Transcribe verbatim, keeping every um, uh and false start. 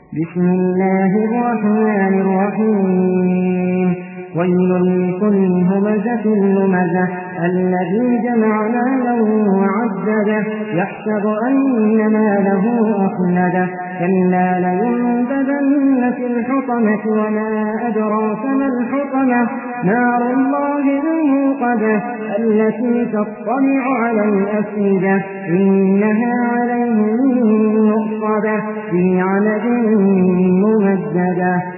بسم الله الرحمن الرحيم ويل لكل همزة لمزة الذي جمع مالا وعدده يحسب أن ماله أخلده كلا لينبذن في الحطمة وما أدراك ما الحطمة نار الله الموقدة التي تطلع على الأفئدة إنها عليهم مؤصدة في عمد ممددة.